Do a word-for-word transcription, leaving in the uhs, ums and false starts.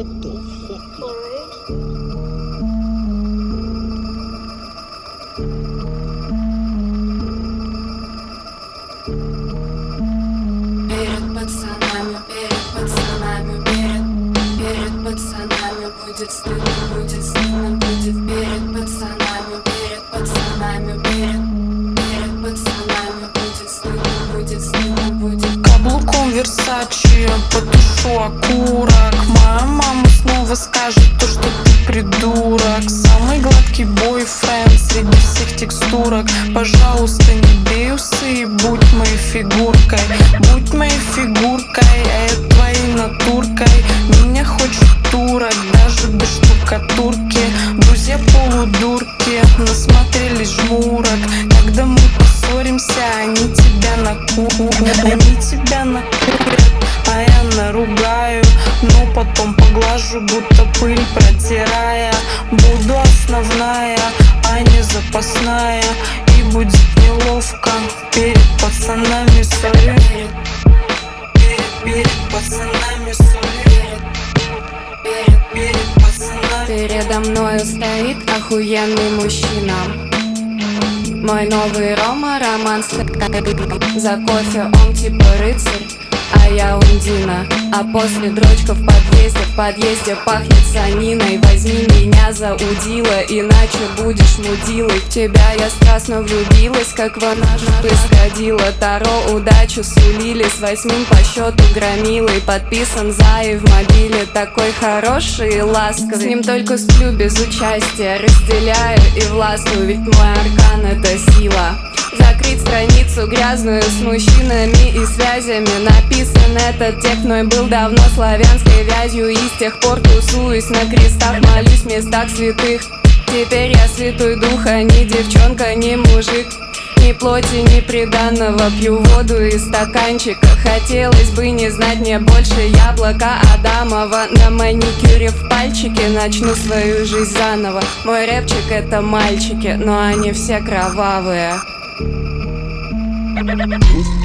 What the fuck? Перед пацанами, перед пацанами, перед, перед пацанами будет стыдно, будет стыдно, будет перед пацанами, перед пацанами, перед, перед пацанами будет стыдно, будет стыдно, будет. Каблуком Версачи потушу окурок. Моя мама снова скажет то, что ты придурок. Самый гладкий бойфренд среди всех текстурок. Пожалуйста, не бей усы и будь моей фигуркой. Будь моей фигуркой, а я твоей натуркой. Меня хочет турок, даже без штукатурки. Друзья полудурки, насмотрелись жмурок. Когда мы поссоримся, они тебя накурят. Они тебя накурят, а я наругаю. Но потом поглажу, будто пыль протирая. Буду основная, а не запасная. И будет неловко перед пацанами, сори. Перед, перед пацанами, сори. Перед, перед пацанами. Передо мною стоит охуенный мужчина. Мой новый Рома, роман с за кофе он типа рыцарь, а я Ундина. А после дрочка в подъезде, в подъезде пахнет саниной. Возьми меня за удила, иначе будешь мудилой. В тебя я страстно влюбилась, как в наш исходила. Таро удачу сулили, с восьмым по счету громилой. Подписан Заи в мобиле, такой хороший и ласковый. С ним только сплю без участия, разделяю и властвую, ведь мой аркан это сила. Закрыть страницу грязную с мужчинами и связями. Написан этот текст мной был давно славянской вязью. И с тех пор тусуюсь на крестах, молюсь в местах святых. Теперь я святой дух, а не девчонка, не мужик. Ни плоти, ни приданного, пью воду из стаканчика. Хотелось бы не знать мне больше яблока Адамова. На маникюре в пальчике начну свою жизнь заново. Мой рэпчик это мальчики, но они все кровавые. What